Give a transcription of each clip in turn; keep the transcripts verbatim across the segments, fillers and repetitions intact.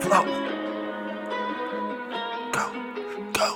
flow. Go, go.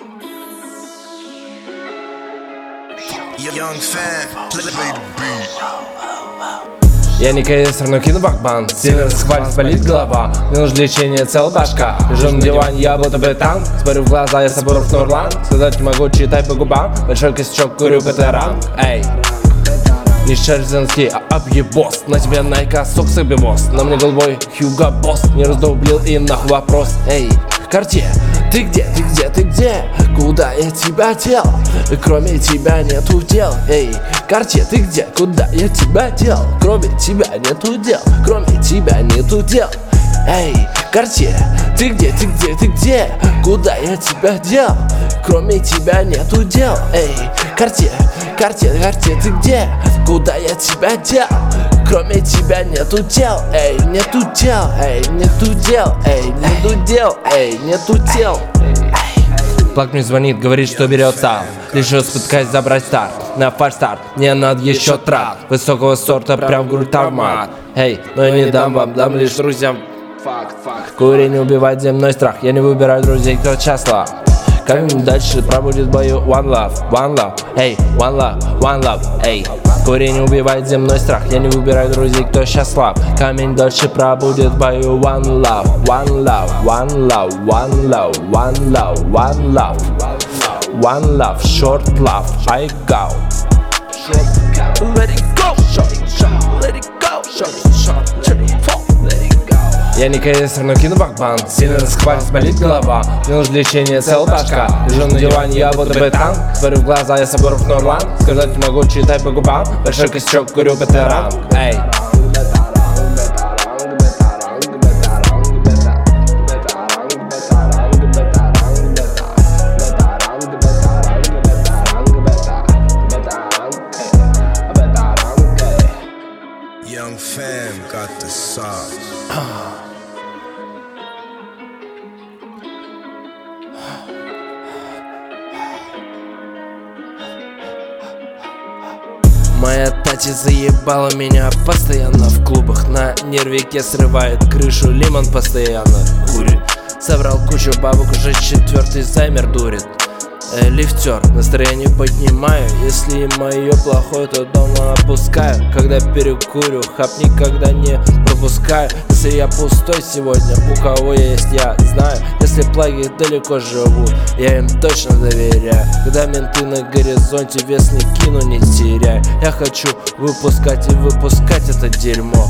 Young fan, play the beat. Я не кейсер, но кину бакбан. Сильно расхвалит, болит голова. Мне нужно лечение, целая башка. Лежу на диване, я будто бы танк. Смотрю в глаза, я Сабуров Нурлан. Сказать не могу, читай по губам. Большой косячок, курю ПТРам. Эй, не шерзенский, а объебос. На тебе найка, сок собивоз. На мне голубой Хьюго Босс. Не раздублил и нахуй вопрос. Эй, Картье, ты где, ты где, ты где? Куда я тебя дел? Кроме тебя нету дел. Эй, Картье, ты где? Куда я тебя дел? Кроме тебя нету дел. Кроме тебя нету дел. Эй, Картье, ты где, ты где, ты где? Куда я тебя дел? Кроме тебя нету дел. Эй, Картье, Картье, Картье, ты где? Куда я тебя дел? Кроме тебя нету дел, эй, нету дел, эй, нету дел, эй, нету дел, эй, нету дел. Плак мне звонит, говорит, что берет сам. Решил споткать, забрать старт. На фальстарт, мне надо еще трат. Высокого сорта, прям в грудь травмат. Эй, но я не дам вам, дам лишь друзьям. Факт, факт. Курение убивает земной страх. Я не выбираю друзей, кто счастлив. Как дальше пробудет в бою one love, one love, эй, one love, one love, эй. Курение убивает земной страх. Я не выбираю друзей, кто счастлив. Камень дольше пробудет в бою one love, one love, one love, one love, one love, one love, one love, short love, I go. Let it go, short, short, let it go, short, short, turn it fall, let it go. Я не кейсер, но кину бакбан. Сильно расхвалит, болит голова. Мне нужно лечение, целая башка. Лежу на диване, я будто бы танк. Смотрю в глаза, я Сабуров Нурлан. Сказать не могу, читай по губам. Большой косячок, курю ПТРам. Эй, Young fan got the sauce. моя тати заебала меня постоянно в клубах. На нервике срывает крышу, лимон постоянно курит. Собрал кучу бабок, уже четвертый займер дурит. э, Лифтер, настроение поднимаю. Если мое плохое, то дома опускаю. Когда перекурю, хап никогда не пропускаю. Если я пустой сегодня, у кого есть, я знаю. Если плаги далеко живут, я им точно доверяю. Когда менты на горизонте, вес не кину, не теряю. Я хочу выпускать и выпускать это дерьмо.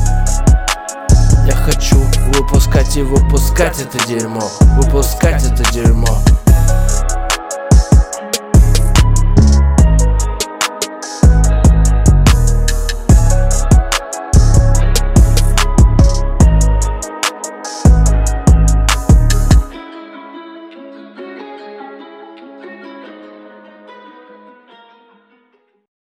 Я хочу выпускать и выпускать это дерьмо. Выпускать это дерьмо.